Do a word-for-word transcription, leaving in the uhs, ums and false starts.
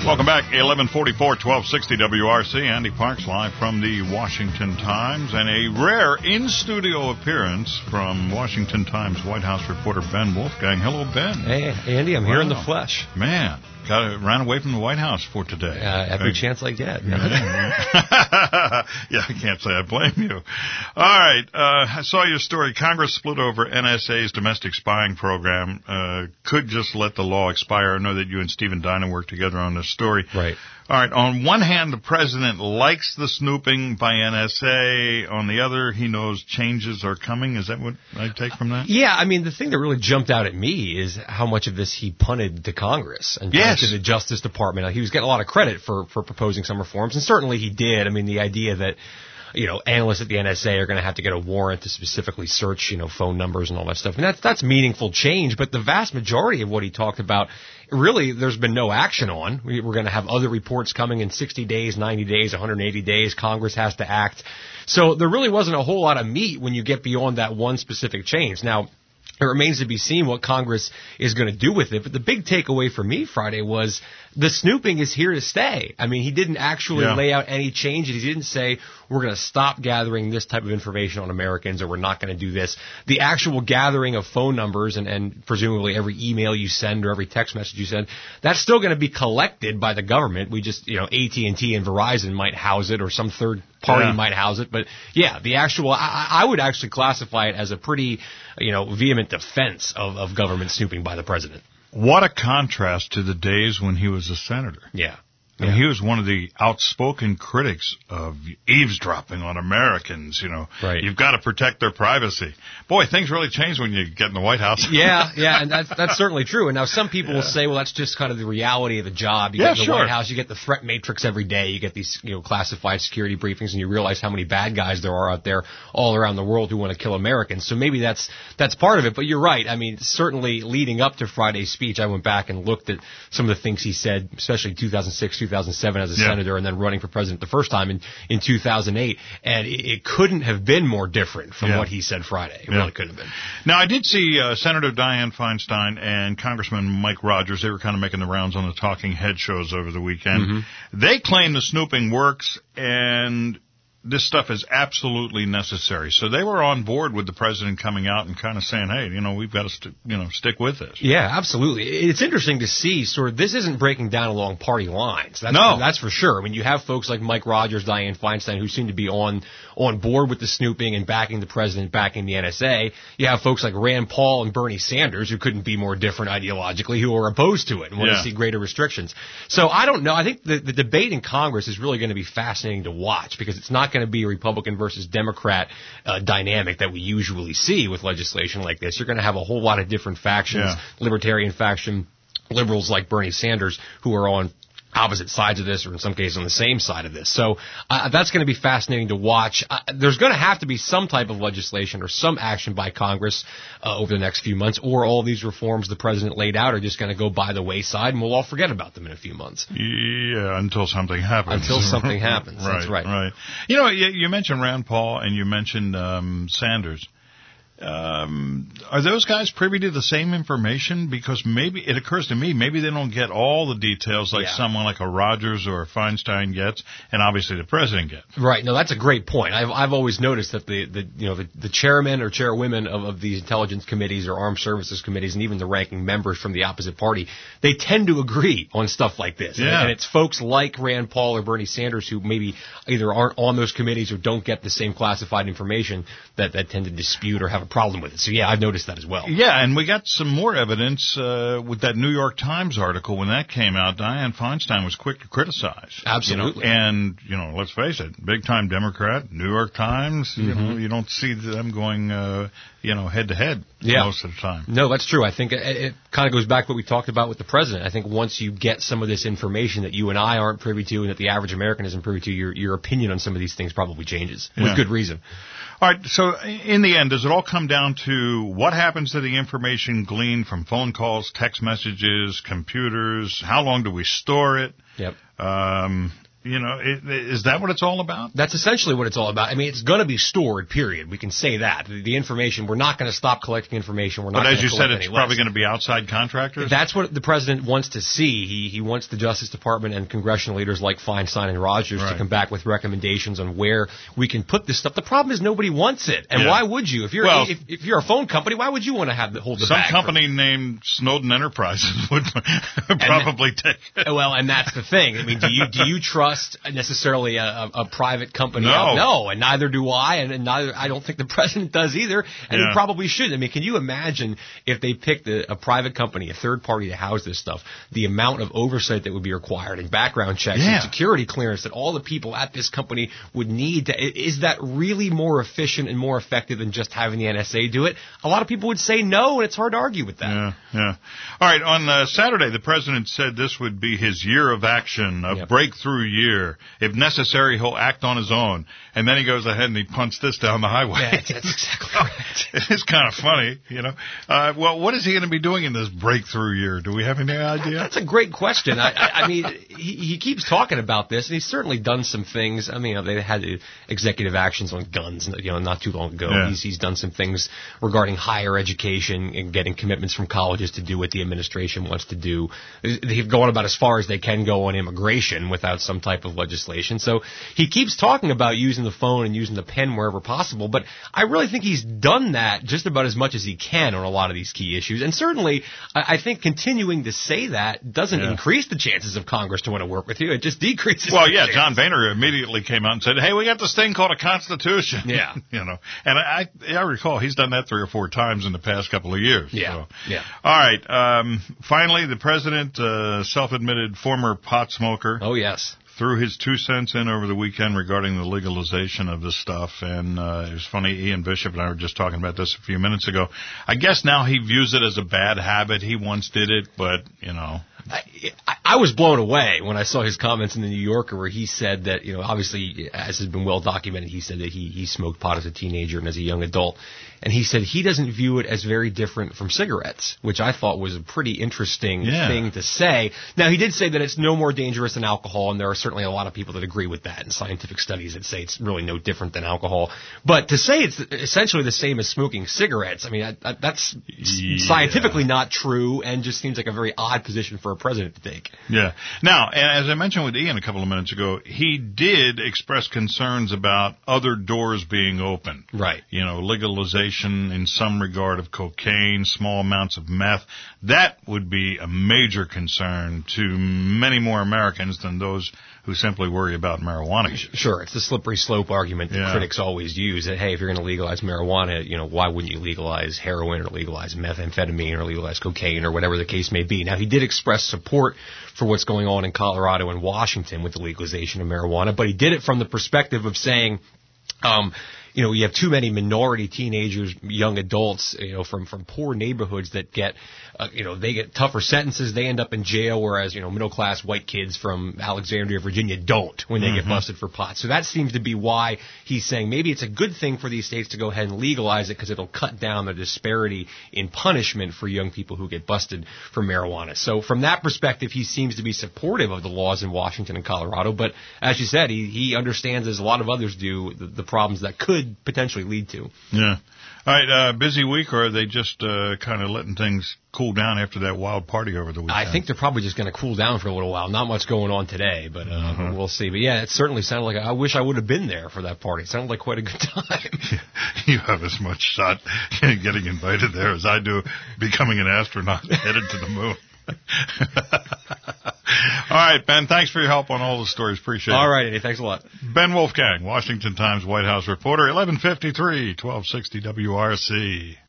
Welcome back, eleven forty-four, twelve sixty W R C. Andy Parks live from the Washington Times, and a rare in-studio appearance from Washington Times White House reporter Ben Wolfgang. Hello, Ben. Hey, Andy, I'm wow. here in the flesh. Man, got ran away from the White House for today. Uh, every uh, chance I get. Yeah, I can't say I blame you. All right, uh, I saw your story. Congress split over N S A's domestic spying program. Uh, could just let the law expire. I know that you and Stephen Dyna worked together on this story. Right. All right. On one hand, the president likes the snooping by N S A. On the other, he knows changes are coming. Is that what I take from that? Yeah. I mean, the thing that really jumped out at me is how much of this he punted to Congress and yes. to the Justice Department. He was getting a lot of credit for, for proposing some reforms, and certainly he did. I mean, the idea that, you know, analysts at the N S A are going to have to get a warrant to specifically search, you know, phone numbers and all that stuff. And that's, that's meaningful change. But the vast majority of what he talked about, really, there's been no action on. We, we're going to have other reports coming in sixty days, ninety days, one hundred eighty days. Congress has to act. So there really wasn't a whole lot of meat when you get beyond that one specific change. Now, it remains to be seen what Congress is going to do with it. But the big takeaway for me Friday was the snooping is here to stay. I mean, he didn't actually yeah. lay out any changes. He didn't say we're going to stop gathering this type of information on Americans or we're not going to do this. The actual gathering of phone numbers and, and presumably every email you send or every text message you send, that's still going to be collected by the government. We just, you know, A T and T and Verizon might house it or some third party yeah. might house it. But, yeah, the actual, I, I would actually classify it as a pretty, you know, vehement defense of, of government snooping by the president. What a contrast to the days when he was a senator. Yeah. I mean, yeah. he was one of the outspoken critics of eavesdropping on Americans, you know. Right. You've got to protect their privacy. Boy, things really change when you get in the White House. yeah, yeah, and that's that's certainly true. And now some people yeah. will say, well, that's just kind of the reality of the job. You yeah, get in the sure. White House, you get the threat matrix every day, you get these, you know, classified security briefings, and you realize how many bad guys there are out there all around the world who want to kill Americans. So maybe that's that's part of it. But you're right. I mean, certainly leading up to Friday's speech, I went back and looked at some of the things he said, especially two thousand six, two thousand seven as a yeah. senator and then running for president the first time in, in two thousand eight. And it, it couldn't have been more different from yeah. what he said Friday. It yeah. really couldn't have been. Now, I did see uh, Senator Dianne Feinstein and Congressman Mike Rogers. They were kind of making the rounds on the talking head shows over the weekend. Mm-hmm. They claim the snooping works and this stuff is absolutely necessary. So they were on board with the president coming out and kind of saying, hey, you know, we've got to, st- you know, stick with this. Yeah, absolutely. It's interesting to see sort of this isn't breaking down along party lines. That's, no. That's for sure. I mean, you have folks like Mike Rogers, Dianne Feinstein, who seem to be on on board with the snooping and backing the president, backing the N S A. You have folks like Rand Paul and Bernie Sanders, who couldn't be more different ideologically, who are opposed to it and want yeah. to see greater restrictions. So I don't know. I think the, the debate in Congress is really going to be fascinating to watch because it's not going to be a Republican versus Democrat uh, dynamic that we usually see with legislation like this. You're going to have a whole lot of different factions, yeah. libertarian faction, liberals like Bernie Sanders, who are on opposite sides of this, or in some cases on the same side of this. So uh, that's going to be fascinating to watch. Uh, there's going to have to be some type of legislation or some action by Congress uh, over the next few months, or all these reforms the president laid out are just going to go by the wayside, and we'll all forget about them in a few months. Yeah, until something happens. Until something happens. right, That's right. Right. You know, you, you mentioned Rand Paul and you mentioned um, Sanders. Um, are those guys privy to the same information? Because maybe it occurs to me, maybe they don't get all the details like yeah. someone like a Rogers or a Feinstein gets, and obviously the president gets. Right. No, that's a great point. I've I've always noticed that the, the you know the, the chairmen or chairwomen of, of these intelligence committees or armed services committees, and even the ranking members from the opposite party, they tend to agree on stuff like this. Yeah. And it's folks like Rand Paul or Bernie Sanders who maybe either aren't on those committees or don't get the same classified information that, that tend to dispute or have a problem with it. So, yeah, I've noticed that as well. Yeah, and we got some more evidence uh, with that New York Times article. When that came out, Dianne Feinstein was quick to criticize. Absolutely. You know? And, you know, let's face it, big-time Democrat, New York Times, mm-hmm. you know, you don't see them going, uh, you know, head-to-head yeah. most of the time. No, that's true. I think it, it kind of goes back to what we talked about with the president. I think once you get some of this information that you and I aren't privy to and that the average American isn't privy to, your your opinion on some of these things probably changes, yeah. with good reason. All right, so in the end, does it all come down to what happens to the information gleaned from phone calls, text messages, computers? How long do we store it? Yep. Um, You know, it, is that what it's all about? That's essentially what it's all about. I mean, it's going to be stored, period. We can say that. The, the information, we're not going to stop collecting information. We're not But as you collect said, it's any probably less. going to be outside contractors? That's what the president wants to see. He he wants the Justice Department and congressional leaders like Feinstein and Rogers Right. to come back with recommendations on where we can put this stuff. The problem is nobody wants it. And Yeah. why would you? If you're Well, if, if you're a phone company, why would you want to have the hold the Some bag for- company named Snowden Enterprises would probably take it. Well, and that's the thing. I mean, do you do you trust necessarily a, a, a private company? No. no, and neither do I, and, and neither I don't think the president does either, and Yeah. he probably should. I mean, can you imagine if they picked a, a private company, a third party to house this stuff, the amount of oversight that would be required and background checks Yeah. and security clearance that all the people at this company would need? To, i- is that really more efficient and more effective than just having the N S A do it? A lot of people would say no, and it's hard to argue with that. Yeah, yeah. All right, on uh, Saturday, the president said this would be his year of action, a Yep. breakthrough year. If necessary, he'll act on his own. And then he goes ahead and he punts this down the highway. Yeah, that's exactly right. It's kind of funny, you know. Uh, well, what is he going to be doing in this breakthrough year? Do we have any idea? That's a great question. I, I, I mean, he, he keeps talking about this, and he's certainly done some things. I mean, you know, they had executive actions on guns, you know, not too long ago. Yeah. He's he's done some things regarding higher education and getting commitments from colleges to do what the administration wants to do. They've gone about as far as they can go on immigration without some type of legislation. So he keeps talking about using the phone and using the pen wherever possible, but I really think he's done that just about as much as he can on a lot of these key issues. And certainly, I, I think continuing to say that doesn't Yeah. increase the chances of Congress to want to work with you. It just decreases. Well, the yeah, chances. John Boehner immediately came out and said, hey, we got this thing called a Constitution. Yeah. you know, and I, I recall he's done that three or four times in the past couple of years. Yeah, So. yeah. All right. Um, finally, the president, uh, self-admitted former pot smoker, Oh, yes. threw his two cents in over the weekend regarding the legalization of this stuff. And uh, it was funny, Ian Bishop and I were just talking about this a few minutes ago. I guess now he views it as a bad habit. He once did it, but, you know. I, I I was blown away when I saw his comments in the New Yorker where he said that, you know, obviously, as has been well documented, he said that he, he smoked pot as a teenager and as a young adult. And he said he doesn't view it as very different from cigarettes, which I thought was a pretty interesting Yeah. thing to say. Now, he did say that it's no more dangerous than alcohol, and there are certainly a lot of people that agree with that, and scientific studies that say it's really no different than alcohol. But to say it's essentially the same as smoking cigarettes, I mean, I, I, that's Yeah. scientifically not true and just seems like a very odd position for a president to take. Yeah. Now, and as I mentioned with Ian a couple of minutes ago, he did express concerns about other doors being open. Right. You know, legalization in some regard of cocaine, small amounts of meth. That would be a major concern to many more Americans than those who simply worry about marijuana use. Sure, it's the slippery slope argument that Yeah. critics always use. That hey, if you're going to legalize marijuana, you know, why wouldn't you legalize heroin or legalize methamphetamine or legalize cocaine or whatever the case may be? Now, he did express support for what's going on in Colorado and Washington with the legalization of marijuana, but he did it from the perspective of saying, um, you know, you have too many minority teenagers, young adults, you know, from, from poor neighborhoods that get, uh, you know, they get tougher sentences. They end up in jail, whereas, you know, middle class white kids from Alexandria, Virginia don't when they Mm-hmm. get busted for pot. So that seems to be why he's saying maybe it's a good thing for these states to go ahead and legalize it because it'll cut down the disparity in punishment for young people who get busted for marijuana. So from that perspective, he seems to be supportive of the laws in Washington and Colorado. But as you said, he, he understands, as a lot of others do, the, the problems that could potentially lead to. Yeah. All right, uh, busy week, or are they just uh, kind of letting things cool down after that wild party over the weekend? I think they're probably just going to cool down for a little while. Not much going on today, but uh, Mm-hmm. we'll see. But yeah, it certainly sounded like I wish I would have been there for that party. It sounded like quite a good time. You have as much shot getting invited there as I do becoming an astronaut headed to the moon. All right, Ben, thanks for your help on all the stories. Appreciate it. All right, Eddie, thanks a lot. Ben Wolfgang, Washington Times White House reporter, eleven fifty-three, twelve sixty W R C.